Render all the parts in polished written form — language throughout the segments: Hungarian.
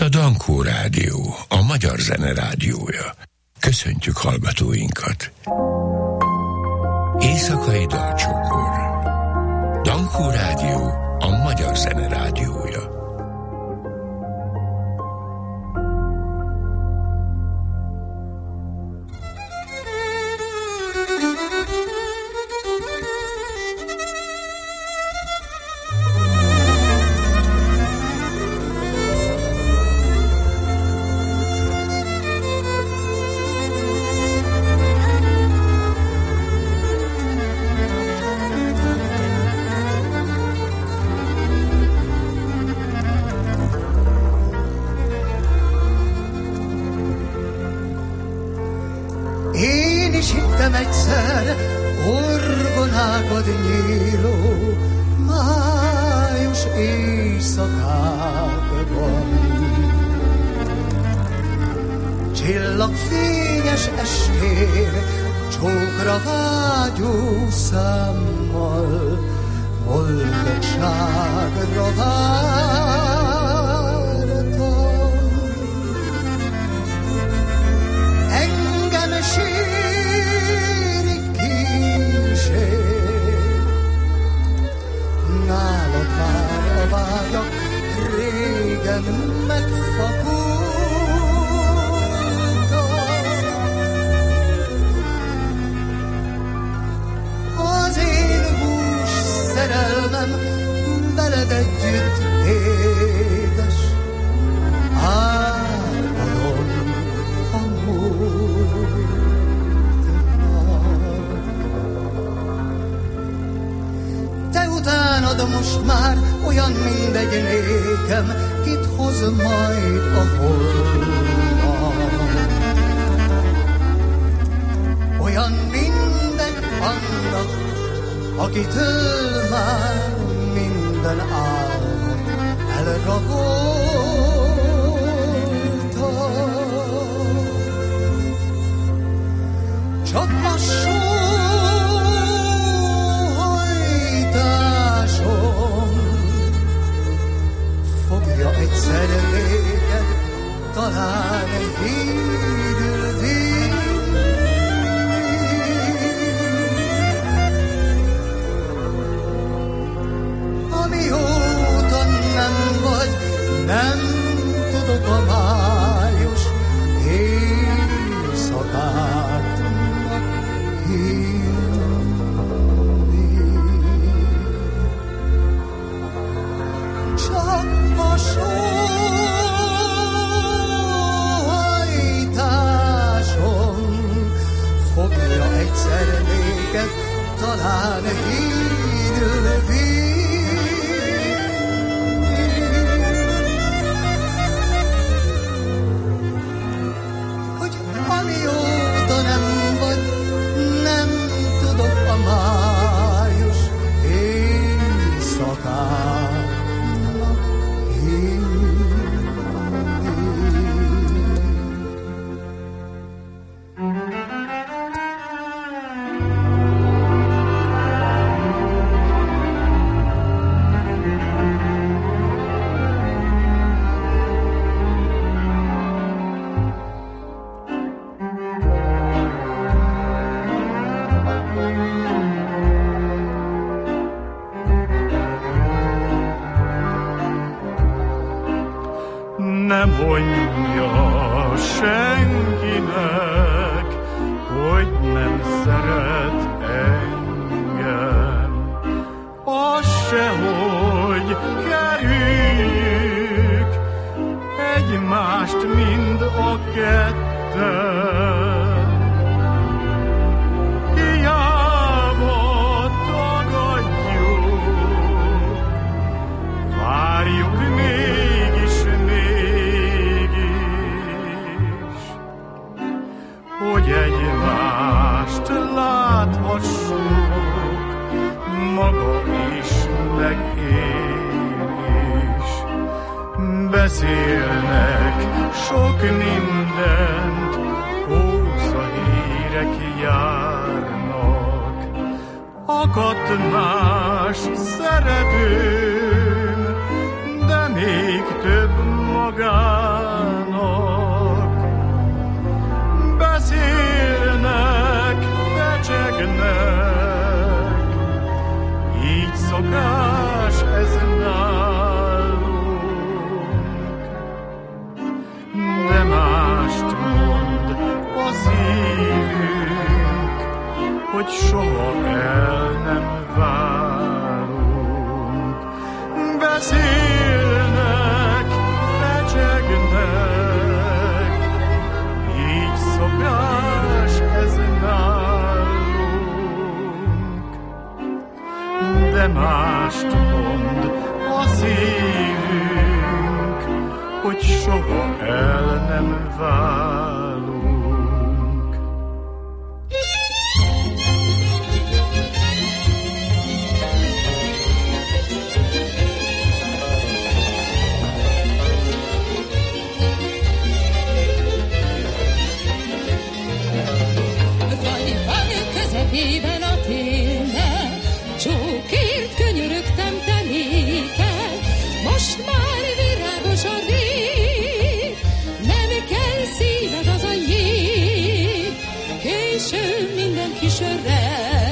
a Dankó Rádió, a magyar zene rádiója. Köszöntjük hallgatóinkat. Éjszakai dalcsokor. Dankó Rádió, a magyar zene rádiója. Egyszer orgonákod nyíló május éjszakákban, csillagfényes estén csókra vágyó számmal boldogságra vártam. Engem nálad már a vágyak régen megfakultak. Az én hús szerelmem veled együtt édes, átadom a múltnak. Te utánad most már olyan mindegy nékem, kit hoz majd a holnap. Olyan mindegy annak, akitől már minden álmot elraboltam. Csak a fogja egyszer véged, talán hírül vinni. Amióta nem vagy, nem tudok a május éjszakáknak hívni. A sóhajtásom fogja egyszer néked, talán hírül vinni. Hogy amióta nem vagy, nem tudok a május éjszakát. Nem mondja senkinek, hogy nem szeret engem. Az se, hogy kerüljük egymást mind a ketten. Hiába tagadjuk, várjuk mégis, hogy egymást láthassuk, maga is, meg én is. Beszélnek sok mindent, hószahírek járnak. Akadt más szeretőm, de még több magát szokás ez nálunk, de mást mond a szívünk, hogy soha el nem válunk. Beszélnek, fecsegnek, így szokás ez nálunk, de mást mond a szívünk, hogy soha el nem válunk. Közepében a télnek csókért könyörögtem teléken, most már virágos a rég, nem kell szíved az a jég, késő minden kisörre,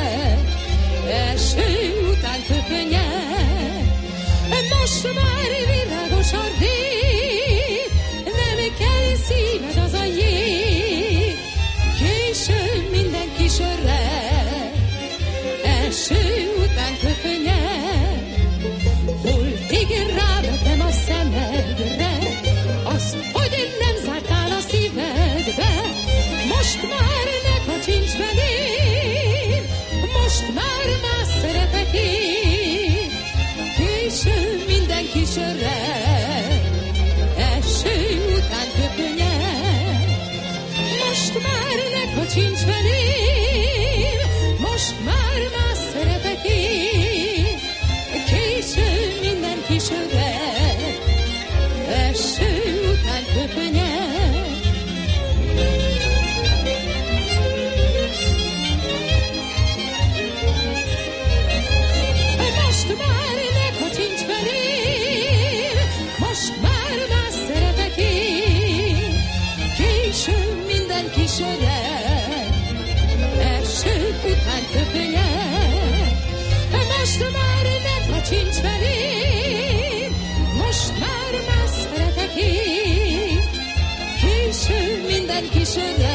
eső után köpönyel, most már virágos a rég, nem kell szíved az a jég, késő minden kisörre, eső után köpönyel, holtig rávetem a szemedre, azt, hogy nem zártál a szívedbe, most már ne kacsincs belém, most már más szeretek én, késő minden kisörre, eső után köpönyel, most már ne kacsincs belém, most már más szeretek én, késő minden kisörre, eső után köpönyel. Most már ne kacsincs belém, most már más szeretek én, késő minden kisörre, eső után köpönyel. Most már ne kacsincs belém, most már más szeretek én, késő minden kisörre,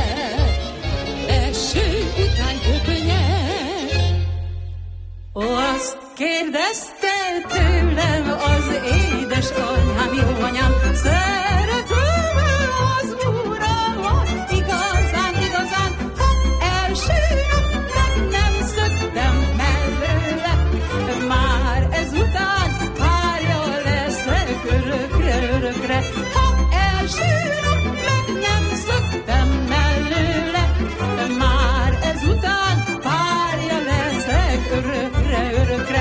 eső után köpönyel. Ó, azt kérdezte tőlem az édesanyám, jó anyám, szeretem az uramat, igazán, igazán, ha első nap meg nem szöktem mellőle, már ezután párja leszek örökre, örökre, ha első nap meg nem szöktem mellőle, már ezután párja leszek örökre, örökre.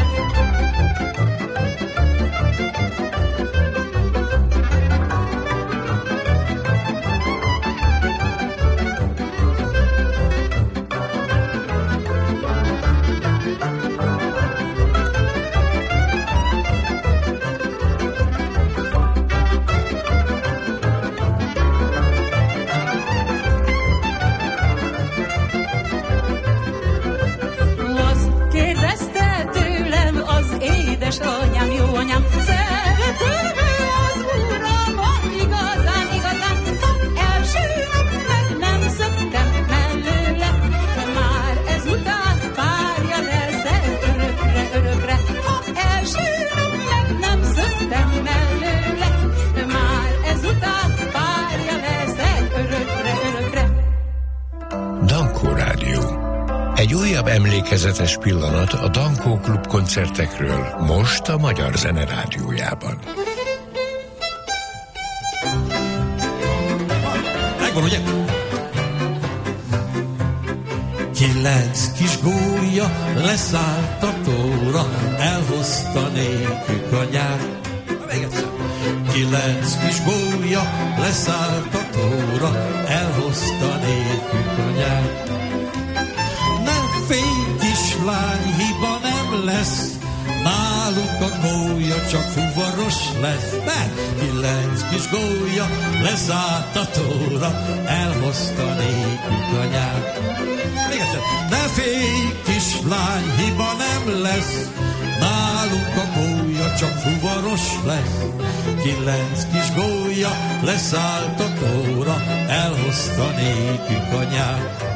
Anyám, jó anyám, szeretem az uramat, igazán, igazán, ha első nap meg nem szöktem mellőle, már ezután párja leszek örökre, örökre, ha első nap meg nem szöktem mellőle, már ezután párja leszek örökre, örökre. Dankó Rádió. Egy újabb emlékezetes pillanat a Dankó Klub koncertekről, most a Magyar Zene Rádiójában. Megvan, ugye? 9 kis gólya leszállt a tóra, elhozta nékük a nyár. Még egyszer. 9 kis gólya leszállt a tóra, elhozta nékük a nyár. Félj, kislány, hiba nem lesz, nálunk a gólya csak fuvaros lesz. Mert 9 kis gólya leszállt a tóra, elhozta nékük a nyár. Még egyszer. Ne félj, kislány, hiba nem lesz, nálunk a gólya csak fuvaros lesz. 9 kis gólya leszállt a tóra, elhozta nékünk anyát.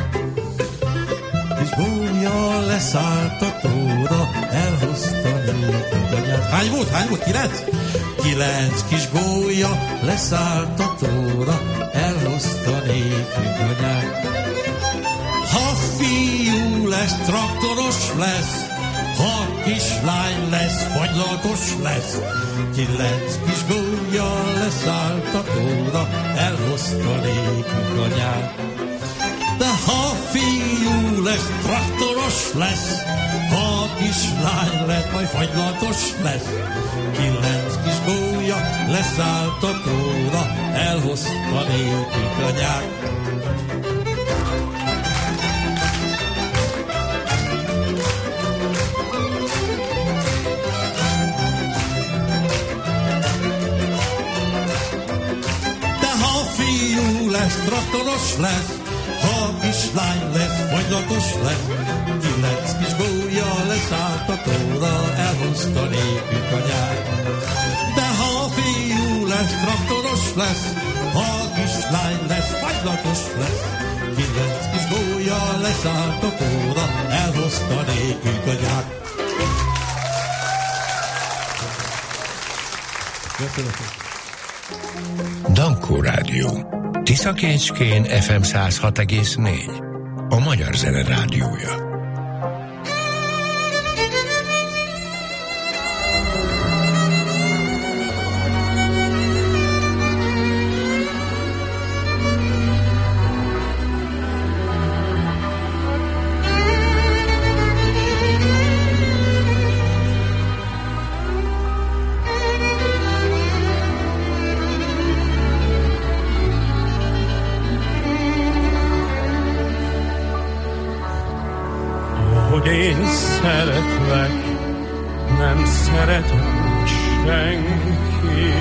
Kis gólya leszállt a tóra, elhozta nékünk anyát. Hány volt? 9? 9 kis gólya leszállt a tóra, elhozta nékünk anyát. Ha fiú lesz, traktoros lesz, ha kislány lesz, fagylatos lesz. 9 kis gólya leszállt a tóra, elhozta nékünk anyát. De ha fiú lesz, traktoros lesz, ha kislány lesz, majd fagylatos lesz. 9 kis gólya leszállt a tóra, elhozta nékünk anyát. Traktoros lesz, ha kislány lesz, fagylatos lesz. 9 kis gólya leszállt a tóra, elhozta nékünk anyát. De ha a fiú lesz, traktoros lesz, ha kislány lesz, fagylatos lesz. 9 kis gólya leszállt a tóra, elhozta nékünk anyát. Köszönöm. Dankó Rádió. Tiszakécskén FM 106,4. A Magyar Zene Rádiója. Én szeretlek, nem szeret senki.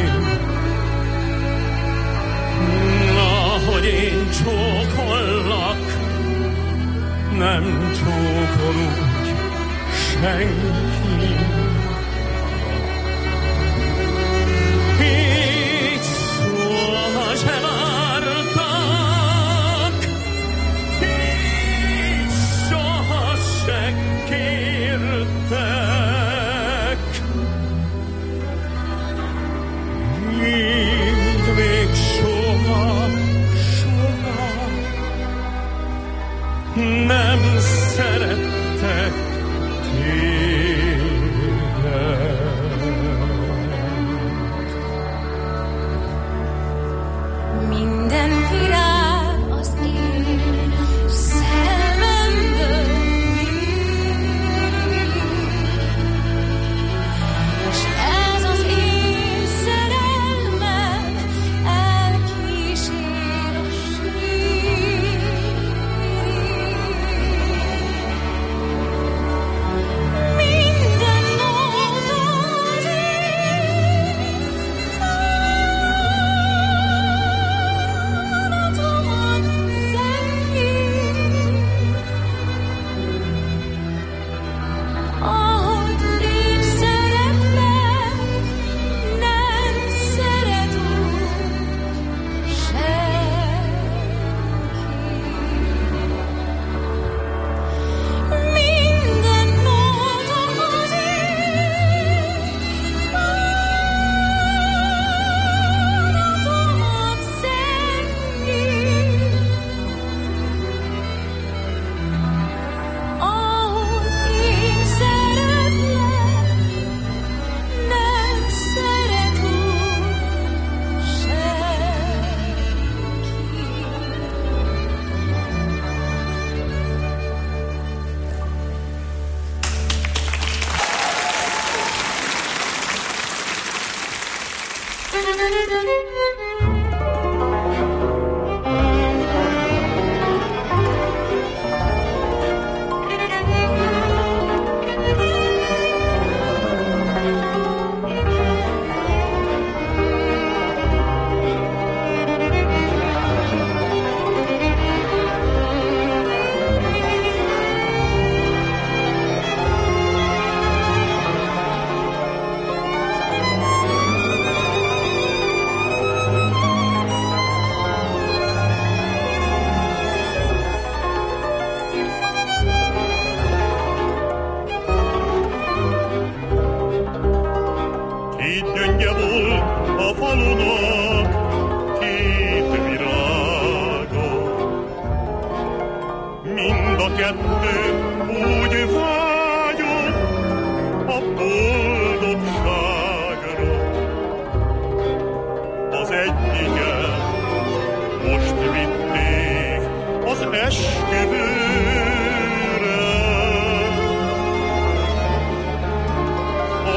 Na, hogy én csókollak, nem csókol úgy senki. Így soha se vártak, így soha se kértek, így még soha, soha nem szerettek téged. Minden virág az én szememből és ez az én szerelmem elkísér a sír. Minden nóta az én bánatomat zengít. Ahogy én szeretlek, nem szeret úgy senki. Minden nóta az én bánatomat zengít. Ahogy én szeretlek, nem szeret úgy senki.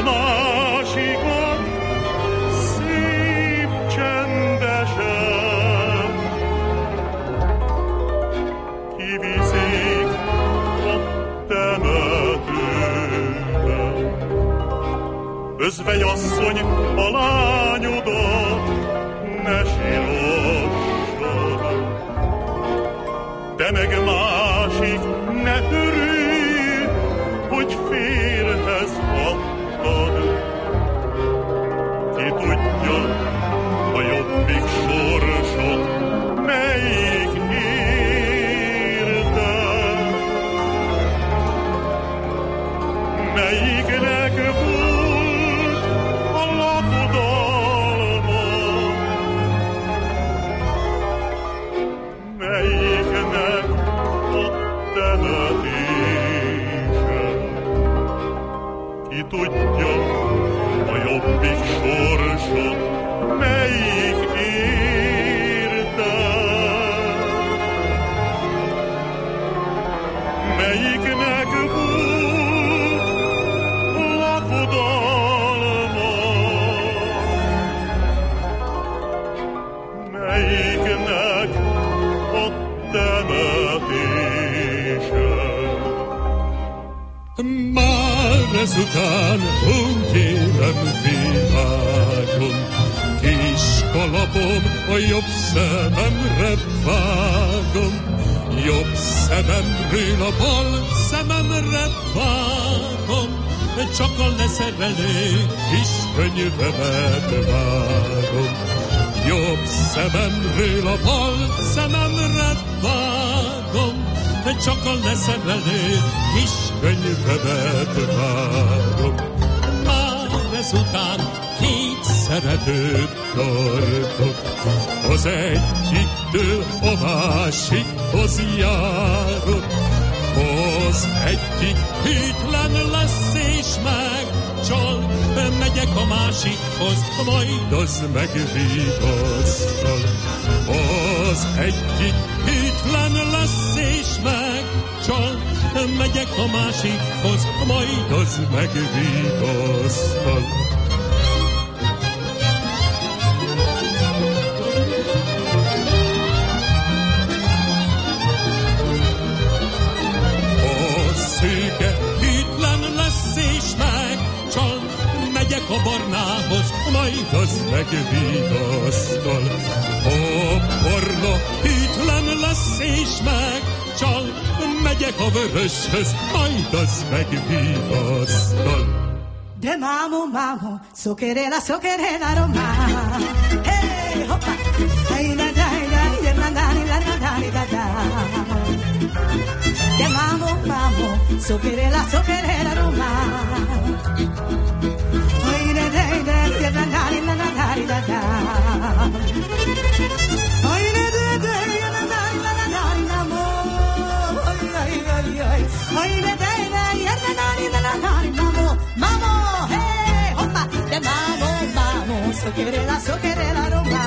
a másikat szép csendesen kiviszik a temetőbe. Özvegyasszony, a lányodat ne sírossad, te meg másik ne örülj, hogy férhez adtad. Ki tudja, a jobbik sorsod melyik érte, melyiknek volt a lakodalma, melyiknek a temetése. Ki tudja, a jobbik sorsod melyik érte, melyiknek volt lakodalma, melyiknek a temetése. Már ezután kérem világon, kis kalapom a jobb szememre vágom, jobb szememről a bal szememre vágom, csak a leszerelő kis könyvemet vágom. Jobb szememről a bal szememre vágom, csak a leszerelő kis könyvemet vágom. Már ezután két szeretőt tartok, az egyiktől a másikhoz járok. Az egyik hűtlen lesz és megcsal, megyek a másikhoz, majd az megvigasztal. Az egyik hűtlen lesz és megcsal, megyek a másikhoz, majd az megvigasztal. Megyek a barnához, majd az megvigasztal. A barna hűtlen lesz és megcsal, megyek a vöröshöz, majd az megvigasztal. De mamo, mamo, so querela Roma. Hey, hoppa, hey, da da da, da da da da. De mamo, mamo, so querela Roma. So querela Roma.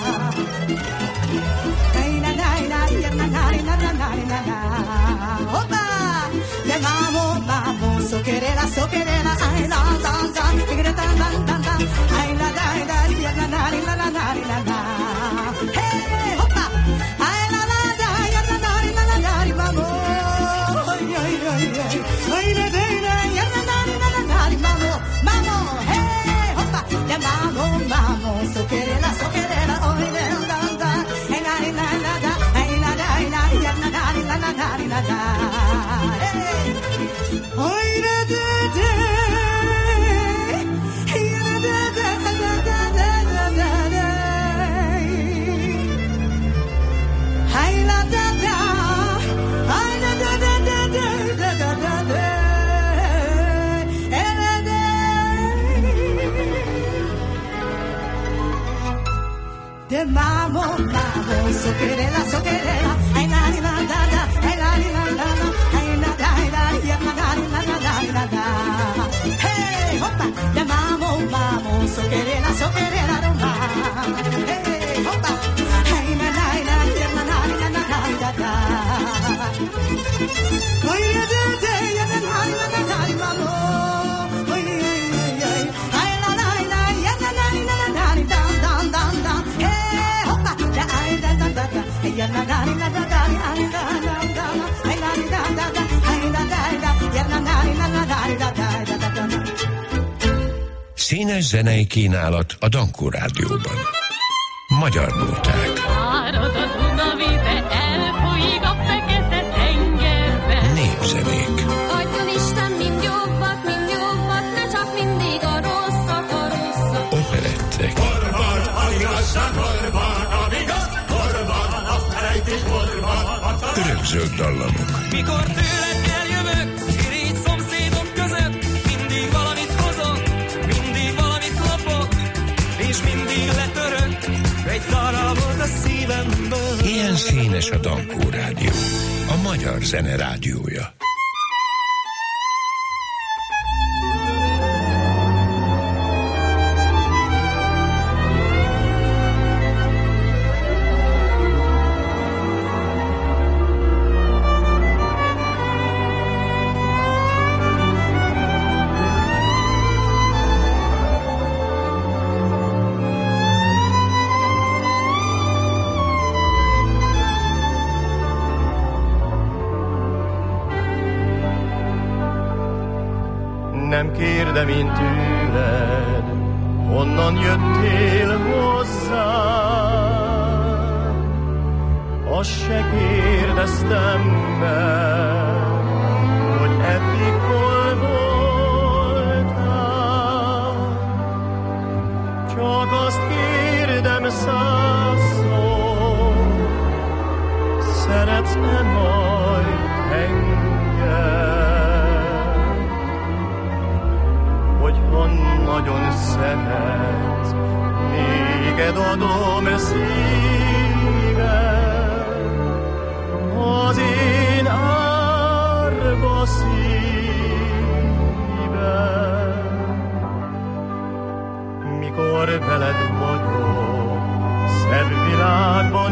De mamo, so querela, ay la la la, ay la la la, la. Hey, hoppa, ay la la la, mamo, ay la mamo, hey, hoppa, de mamo, so querela, ay la la, ay la la la, ay la la la. Oy da da da, da da da da da da. Ay la da da, ay la da da da da da da. De mamo, so querela, ay la la la, ay la la la. Hey, hoppa, de mamo, so querela Roma. Hey, hoppa, hey, na na na da. Oy da da, na na mamo. Oy, Színes zenei kínálat a Dankó Rádióban. Magyar nóták. Árad a Dunavíze, elfolyik a fekete tengerbe. Népzenék. Adjon Isten mind jobbat, ne csak mindig a rosszat, a rosszat. Operettek. Horban az igazság, horban a vigaz, horban a felejtés, horban a tanács. Örökzöld dallamok. Mikor tőled eljövök, irigy szomszédok között, mindig valamit hozok, mindig valamit lopok, és mindig letörök egy darabot a szívemből. Ilyen színes a Dankó Rádió, a magyar zene rádiója. Nem kérdem én tőled, honnan jöttél hozzám. Azt se kérdeztem meg, hogy eddig hol voltál. Csak azt kérdem százszor, szeretsz-e majd engem? Hogyha nagyon szeret, néged adom szívem, az én árba szívem. Mikor veled vagyok, szebb világban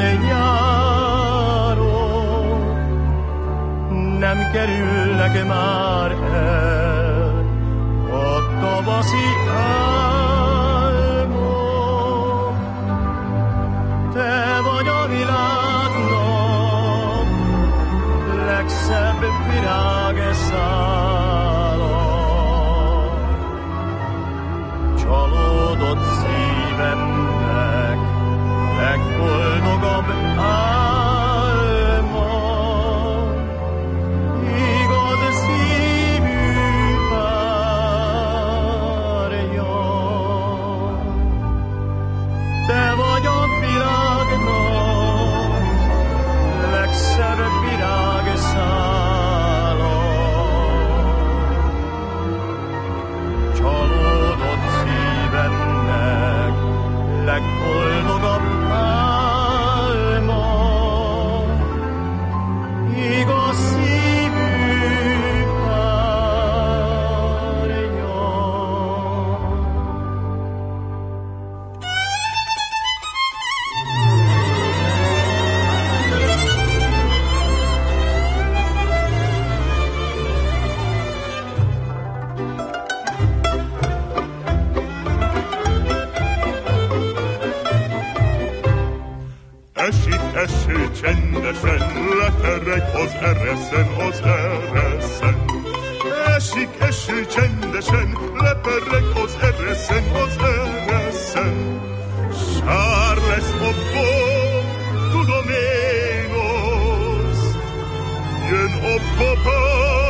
járok, nem kerülnek már el a tavaszi álmok. Te vagy a világnak legszebb virágszála. Csalódott szívemnek legboldogabb álma, igaz szívű párja. Te vagy a világnak legszebb virágszála. Csalódott szívemnek legboldogabb álma, igaz szívű párja. Esik eső csendesen, lepereg az ereszen, az ereszen. Esik eső csendesen, lepereg az ereszen, az ereszen. Sár lesz a bor, tudom én azt. Jön a papa,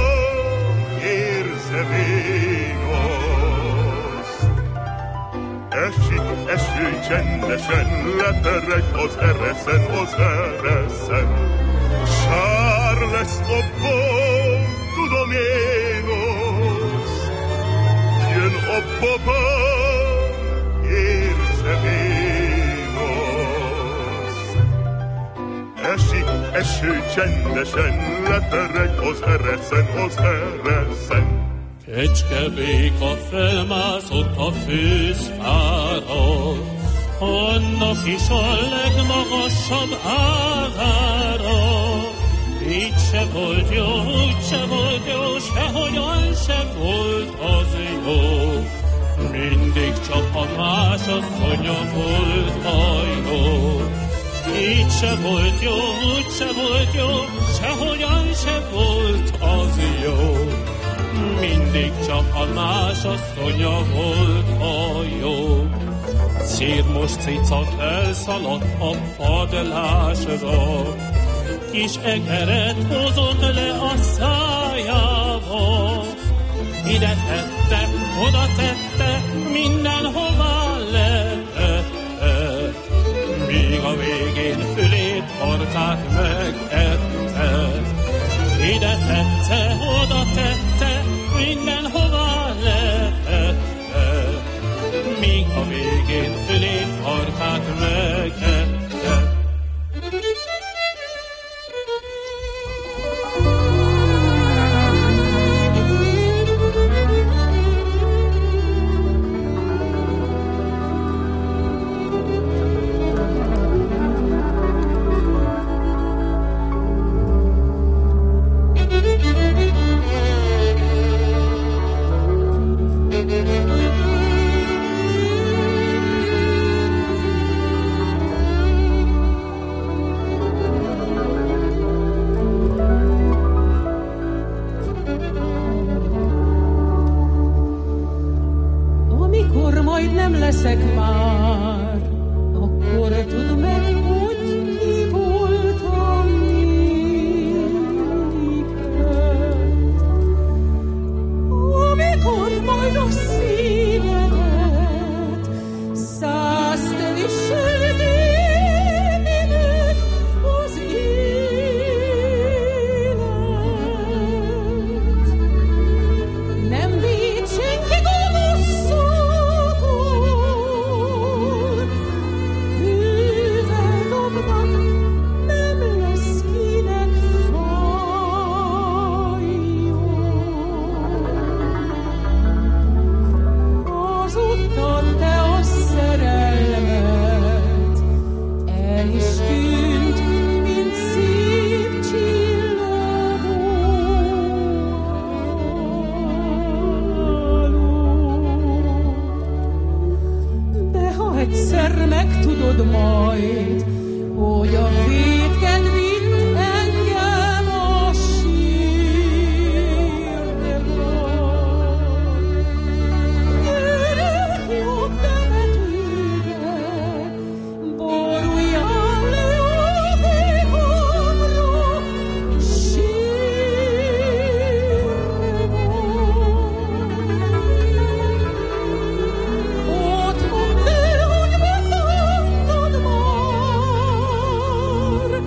érzem én azt. Esik eső csendesen, lepereg az ereszen, az ereszen. Sár lesz a bor, tudom én azt. Jön a papa, érzem én azt. Esik eső csendesen, lepereg az ereszen, az ereszen. Kecskebéka felmászott a főzfára, annak is a legmagasabb ágára. Így se volt jó, úgy se volt jó, sehogyan se volt az jó. Mindig csak a másasszonya volt a jó. Így se volt jó, úgy se volt jó, sehogyan se volt az jó. mindig csak a más asszonya volt a jó. Círmos cica felszaladt a padlásra, kis egeret hozott le a szájába. Ide tette, oda tette, mindenhová letette, míg a végén fülét, farkát megette. Ide tette, oda tette, mindenhová letette, míg a végén fülét, farkát megette. Ott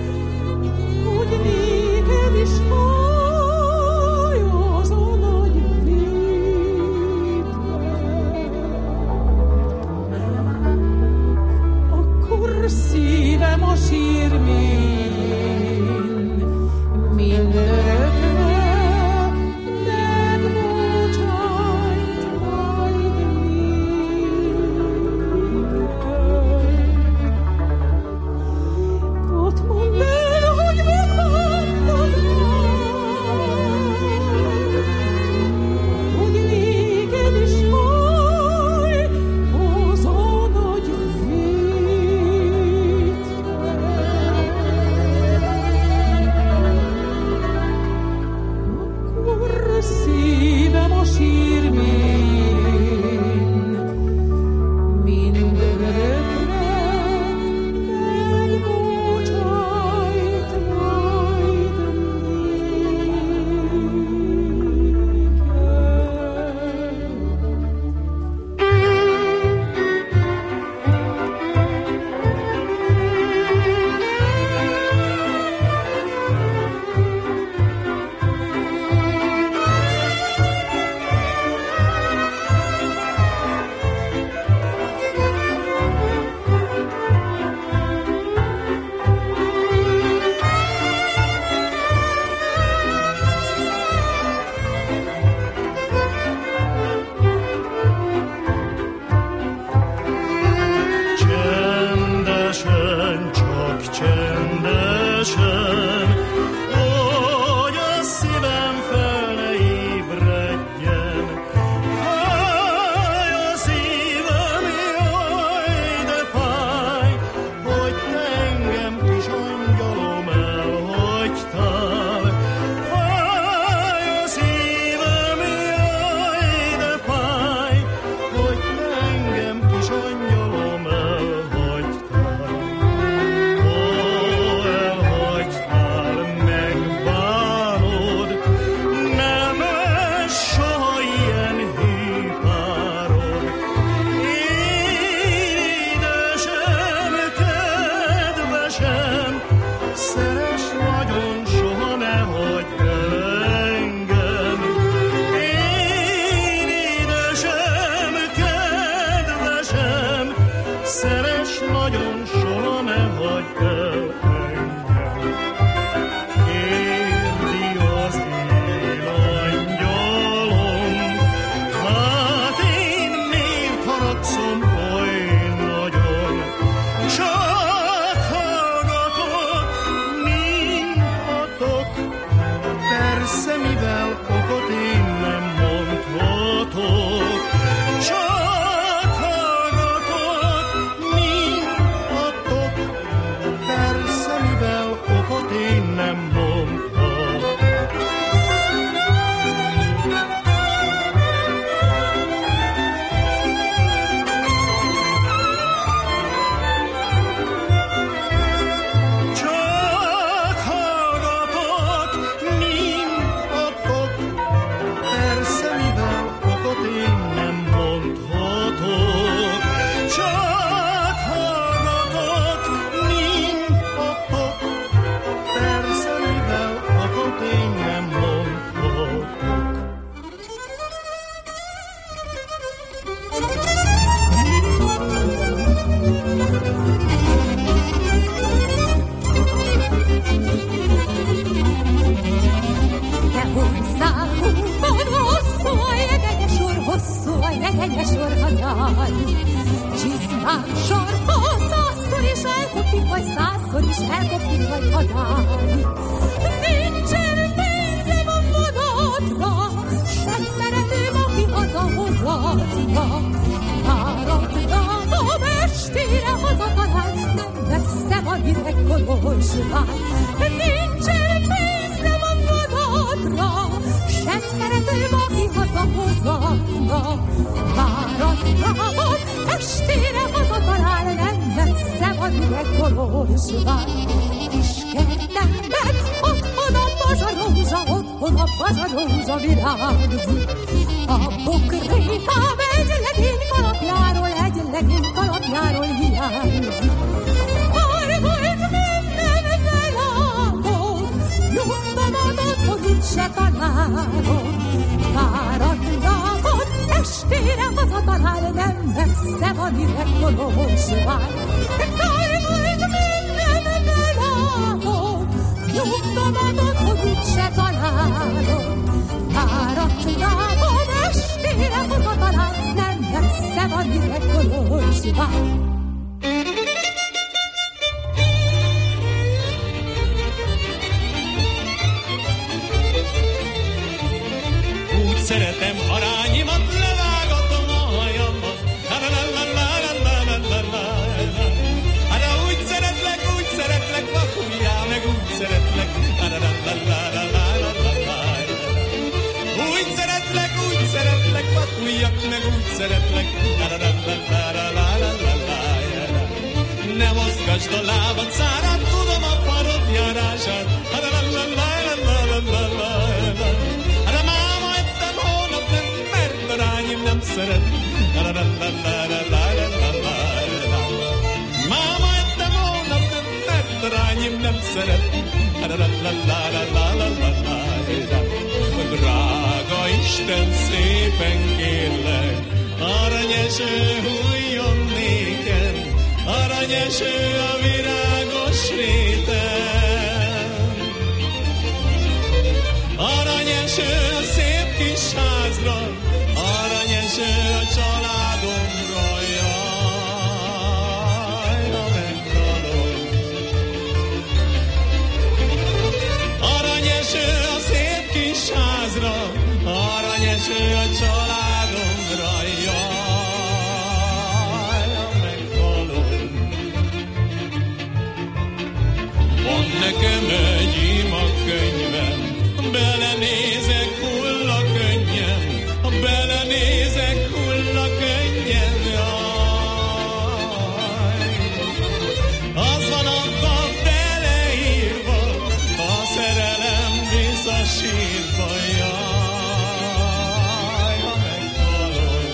sor hazaj. Csizmám sarka, 100-szor is elkopik, vagy 100-szor is elkopik, vagy hazáj. Nincsen pénzem a vonatra, sem szeretőm, aki hazahozatna. Fáradtam estére hazatalál, nem messze van ide Kolozsvár. Nincsen pénzem a vonatra, sem szeretőm, aki hazahozatna. Fáradtam estére hazatalál, nem messze van ide Kolozsvár. Kis kertemben otthon a bazsarózsa, otthon a bazsarózsa virágzik. A bokrétám egy legény kalapjáról hiányzik. Argolt minden belátom, nyugtam adott, hogy úgyse találom. Fáradtam, estére hazatalál, nem messze van ide Kolozsvár. Argolt minden belátom, nyugtam adott, hogy úgyse találom. Fáradtam, estére hazatalál, nem messze van ide Kolozsvár. Úgy szeretem arányimat, levágatom a hajamat. Hát úgy szeretlek, vakuljál, meg úgy szeretlek. Úgy szeretlek, vakuljak, meg úgy szeretlek. Ne mozgasd a lábad szárát, tudom a parod járását. Hát a máma ettem hónap nem, mert a rányim nem szeret. Máma ettem hónap nem, mert a rányim nem szeret. Drága Isten, szépen kérlek, aranyeső hújjon néken, aranyeső a virágos réten. Aranyeső a szép kis házra, aranyeső a családomra, jaj, ha meghalok. Aranyeső a szép kis házra, aranyeső a családomra, jaj, ha meghalok. Van nekem egy imakönyvem, belenézek hulla könnyen, belenézek hulla könnyen, jaj. Az van abban beleírva, a szerelem visszasírva, jaj, ha meghalok.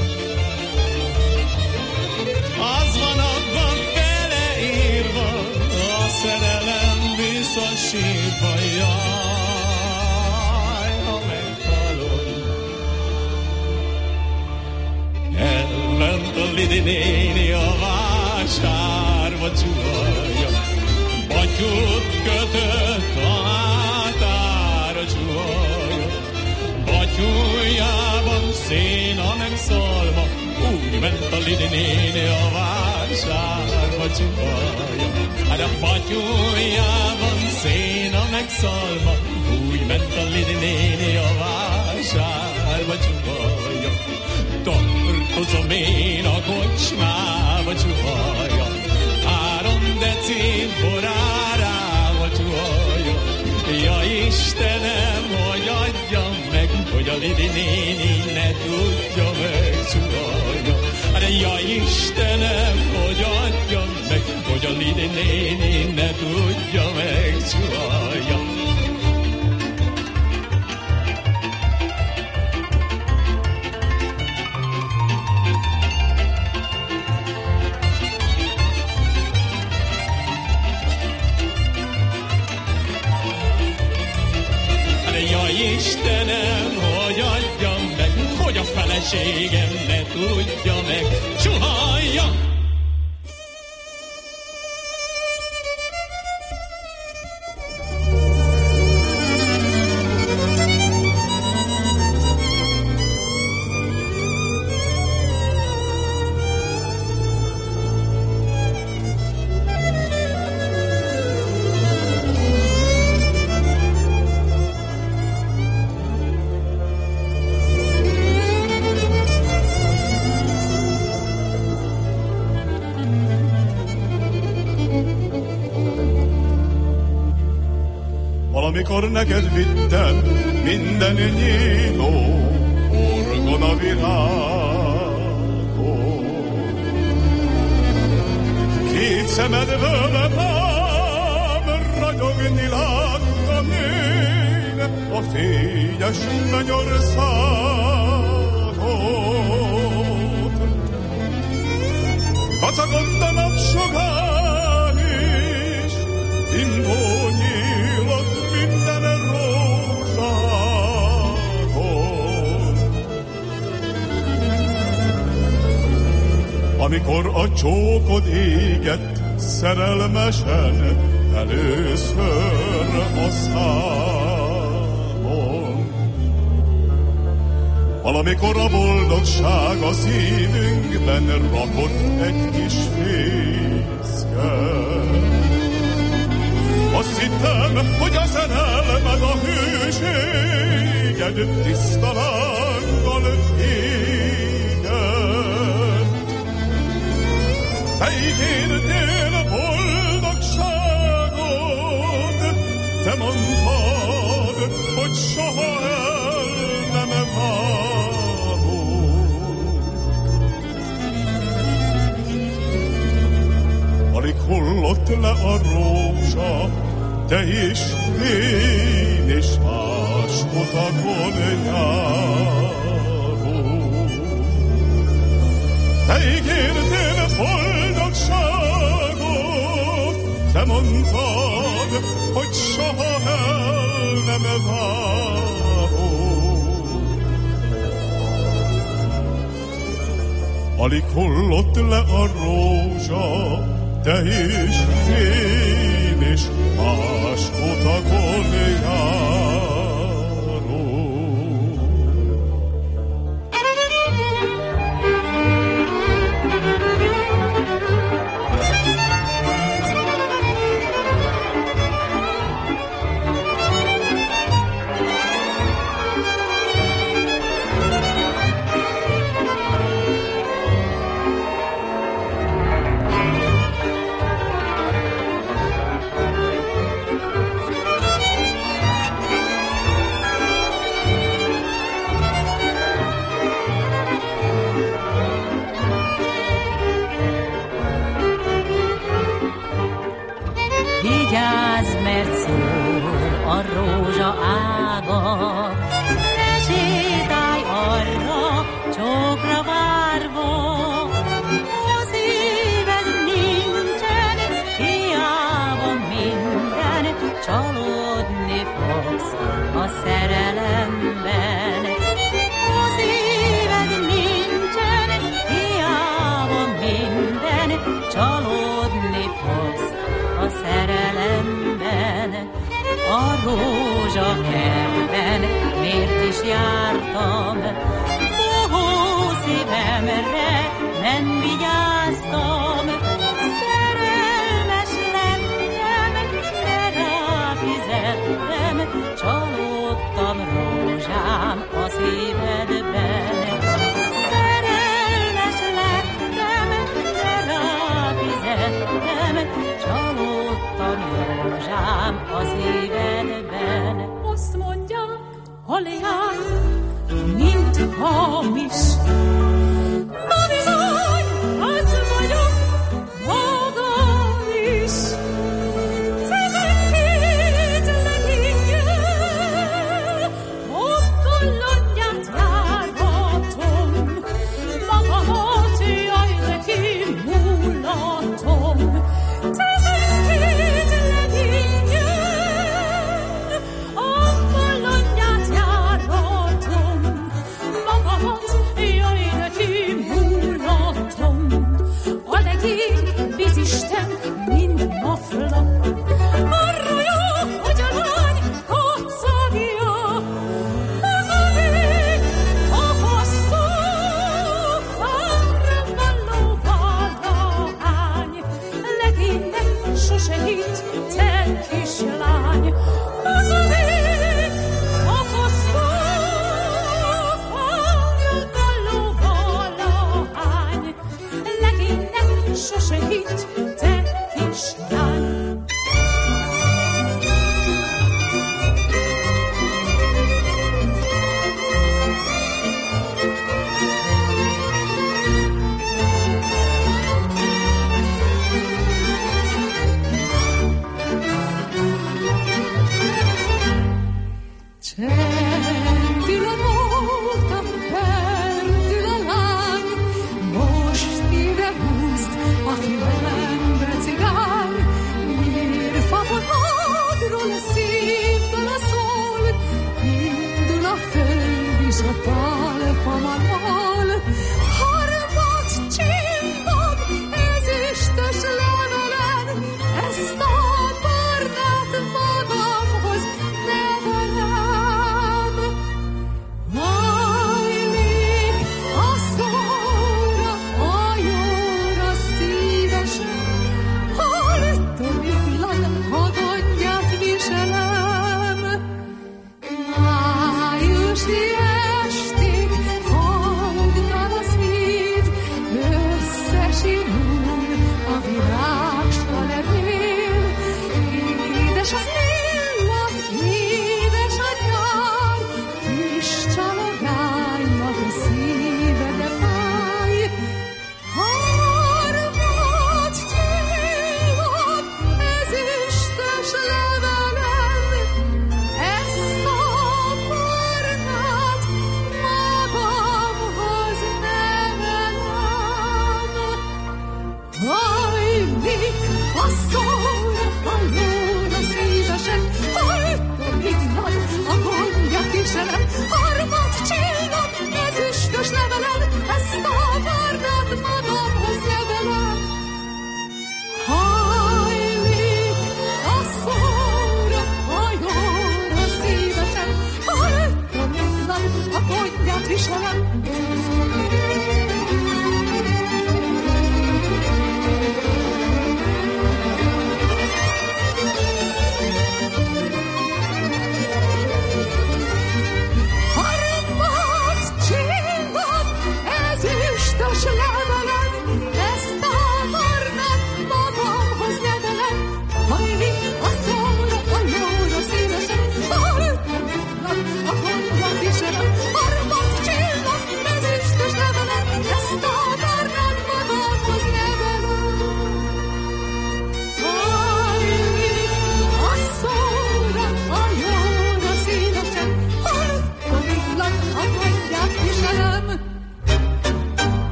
Az van abban beleírva, a szerelem visszasírva, jaj, ha meghalok. Elment a Lidi néni a vásárba csuhalja, batyút kötött a hátára csuhalja. Batyújában széna meg szalma, úgy ment a Lidi néni a vásárba csuhalja. Hát a batyújában széna meg szalma, úgy ment a Lidi néni a vásárba csuhalja. Tartozom én a kocsmába csuhalja, 3 deci borárával csuhalja. Ja Istenem, hogy adjam meg, hogy a Lidi néni ne tudja meg, csuhalja. Ja Istenem, hogy adjam meg, hogy a Lidi néni ne tudja meg, csuhalja. Istenem, hogy adjam meg, hogy a feleségem ne tudja meg, csuhalja! amikor neked vittem minden nyíló orgonavirágot. Két szemedből nem ragyogni láttam én a fényes mennyországot. Kacagott a napsugár is, indó nyílott minden rózságon. Amikor a csókod égett szerelmesen először a számon, valamikor a boldogság a szívünkben rakott egy kis fészket. Azt hittem, hogy a szerelmed, a hűséged tiszta lánggal égett. Te ígértél boldogságot, te mondtad, hogy soha el nem válunk. Alig hullott le a rózsa, te is, én is más utakon járunk. Te ígértél boldogságot, te mondtad, hogy soha el nem válunk. Alig hullott le a rózsa, te is, én is más utakon járunk. Vigyázz, mert szól a rózsa ága, ne sétálj arra, csókra várva. Az éved nincsen, hiába minden, csalódni fogsz a szerelemben. Az éved nincsen, hiába minden, csalódni fogsz a szerelemben. A rózsakertben miért is jártam, bohó szívemre nem vigyáztam. Szerelmes lettem, de ráfizettem, csalódtam rózsám a szívedben. Szerelmes lettem, de ráfizettem, csalódtam rózsám a szívedben. Azt mondják, a leány, mint hamis, na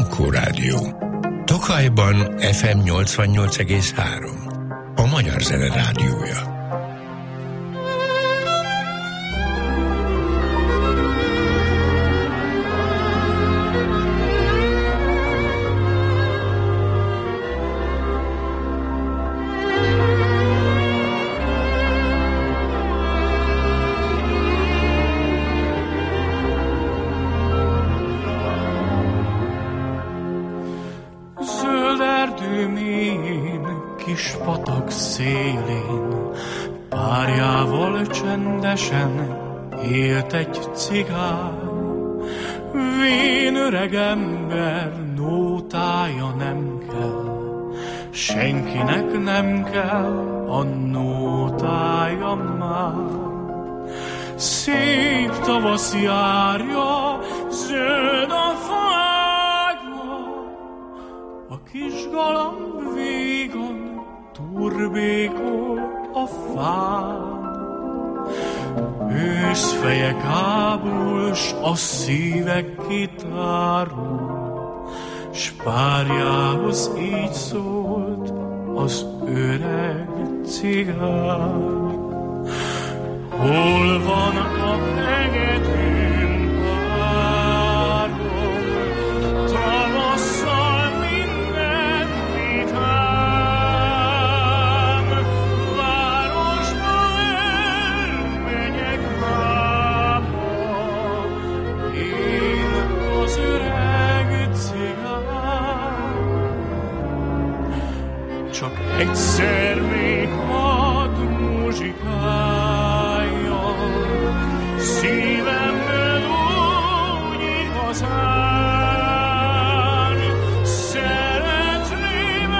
Dankó Rádió. Tokajban FM 88,3. A Magyar Zene Rádiója. Kis patak szélén párjával csendesen élt egy cigány. Vén öreg ember, nótája nem kell, senkinek nem kell a nótája már. Szép tavasz járja, zöld a fágya, a kis galamb vígan turbékol a fán. Őszfeje kábul, s a szíve kitárul, s párjához így szólt az öreg cigány. Hol van a fegetén párom, tavasszal minden vitám, városba elmegyek máma, én az öreg cigány. Csak egyszer még hadd muzsikáljam, szívemből úgy igazán, szeretném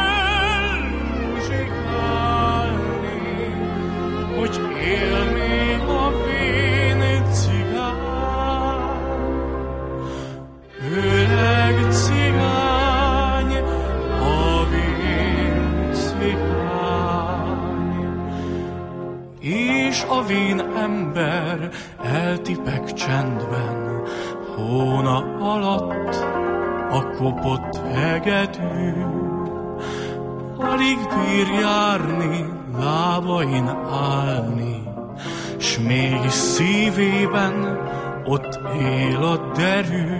elmuzsikálni, hogy él még a vén cigány. Öreg cigány, a vén cigány. És a vén ember eltipek csendben, hóna alatt a kopott hegedű. Alig bír járni, lábain állni, s mégis szívében ott él a derű.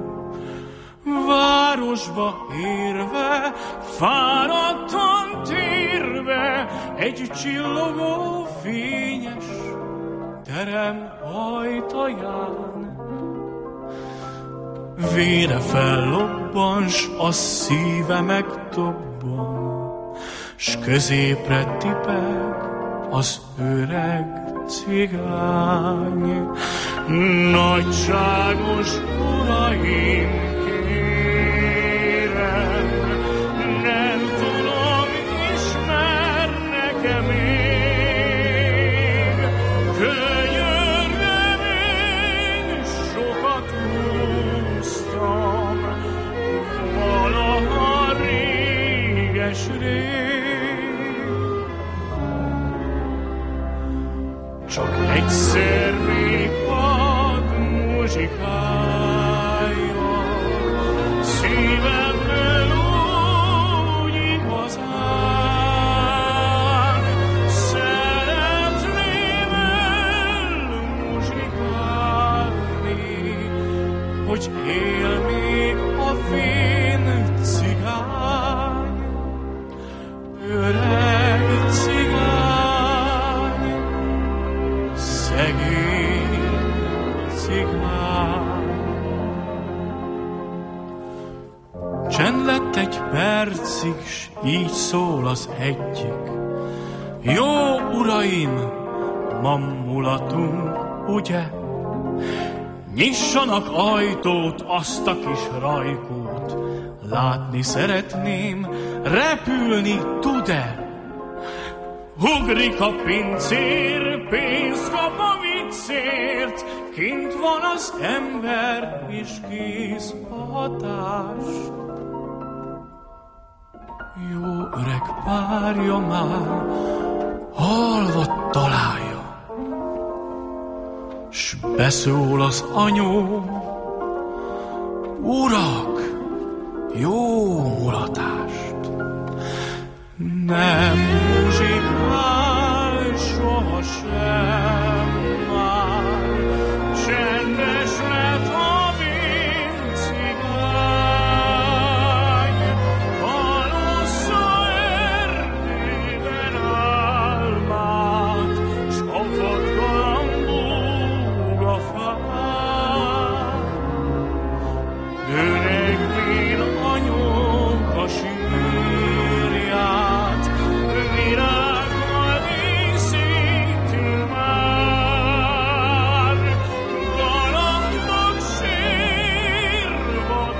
Városba érve, fáradtan térve, egy csillogó fényes terem ajtaján. Vére fellobban, s a szíve megtobban, s középre tipeg az öreg cigány. Nagyságos uraim, nem tudom, ismernek-e még? Könyörgöm, én sokat úsztam, valaha réges-rég. Csak egyszer még hadd muzsikáljak, szívemből úgy igazán, szeretném elmuzsikálni, hogy él még a vén cigány. Öreg cigány, szegény cigány. Csend lett egy percig, s így szól az egyik: jó uraim, ma mulatunk, ugye? Nyissanak ajtót, azt a kis rajkót, látni szeretném, repülni tud-e? Ugrik a pincér, pénzt kap a viccért, kint van az ember, és kész a hatás. Jó öreg párja már halva találja, s beszól az anyó: urak, jó mulatást. Nem muzsikál sohasem már, csendes lett a vindcigány, alussza erdőben álmát, s kapott galambúg a fán. Öreg vín anyóka sírját, virággal díszíti már. Galambok sírva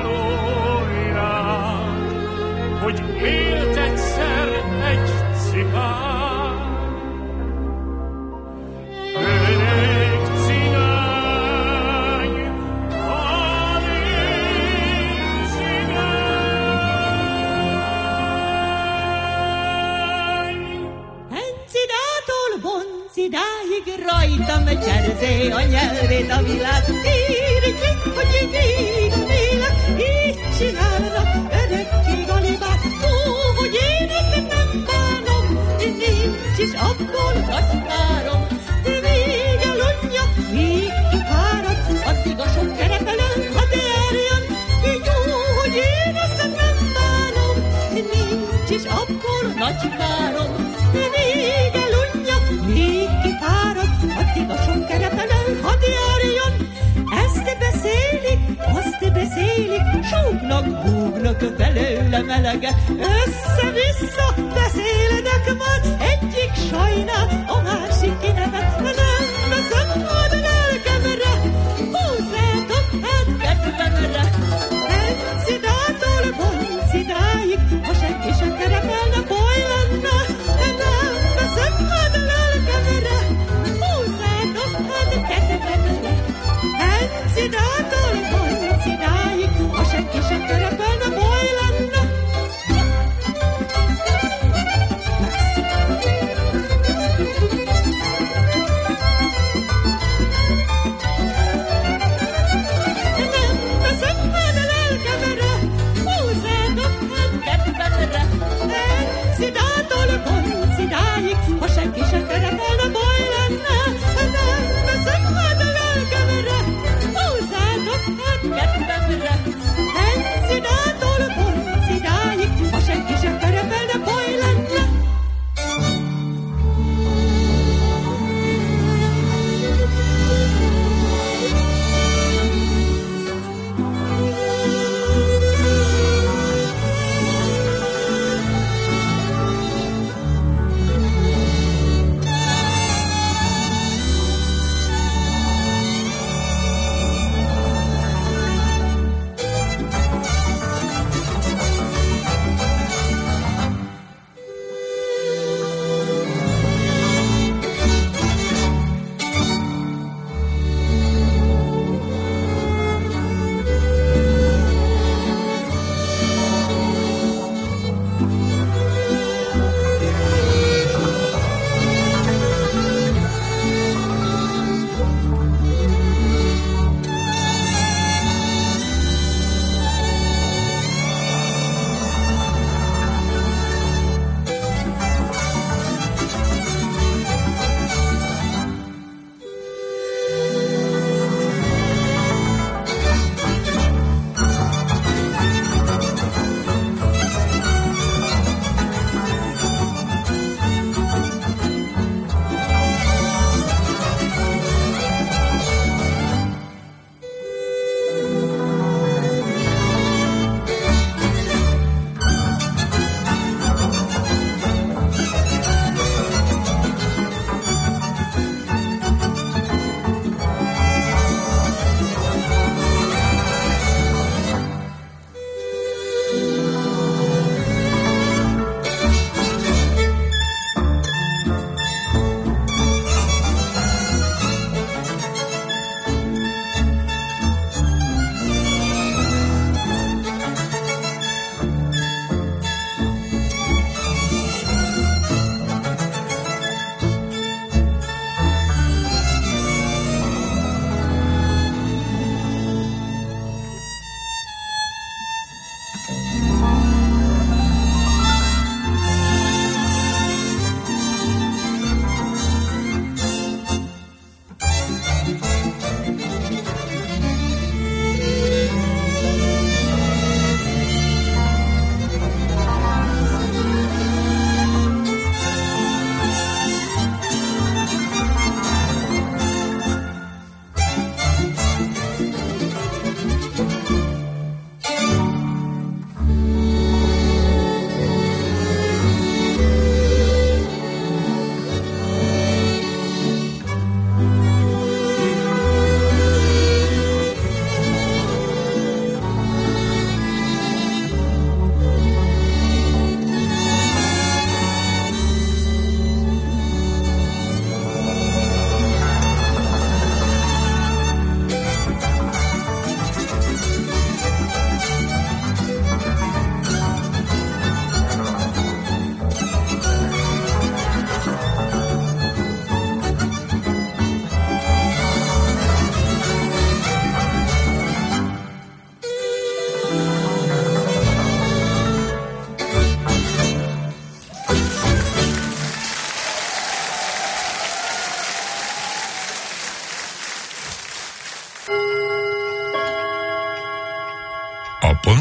halóját, hogy élt egyszer egy cigán. Öreg cigány, Encidától Boncidáig rajtam cserzé a nyelvét a világ. Írjuk, hogy végig a élet, így csinálnak örökké galibát. Ó, hogy én ezt nem bánom, nincs is abból nagy károm. Vége lunja, még kifárad, addig a sok kerepelen, hadd járjon. Jó, hogy én ezt nem bánom, nincs is abból nagy károm. Vége lunja, még kifárad, addig a sok kerepelen, hadd járjon. Ezt beszélik, azt beszélik, súgnak, búgnak belőle meleget. Össze-vissza beszélnek már, egyik sajnál, a másik kinevet. Nem veszem ad lelkemre, húzzátok hát kedvemre. Encidától Boncidáig, ha senki sem kerepelne, baj lenne. Nem veszem ad lelkemre, húzzátok hát kedvemre. Encidától Boncidáig, ha senki sem kerepelne, baj lenne.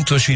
utasít